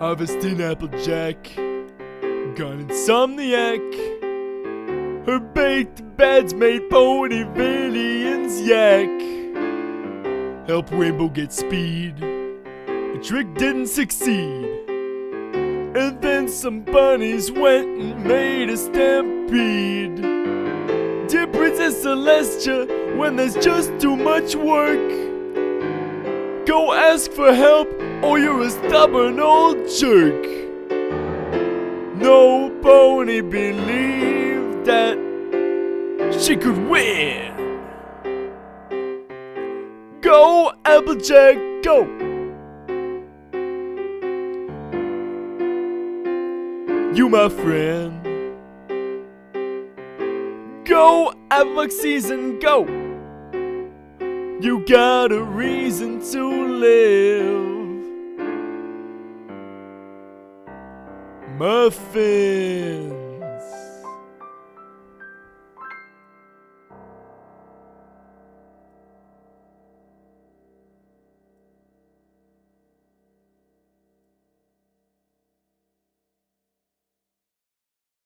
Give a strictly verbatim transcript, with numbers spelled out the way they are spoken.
harvesting Applejack, gone insomniac. Her baked beds made Ponyvillians yak. Help Rainbow get speed, the trick didn't succeed. And then some bunnies went and made a stampede. Dear Princess Celestia, when there's just too much work, go ask for help or you're a stubborn old jerk. No pony believed that she could win. Go, Applejack, go! You my friend. Go, Applejack season, go! You got a reason to live. Muffin.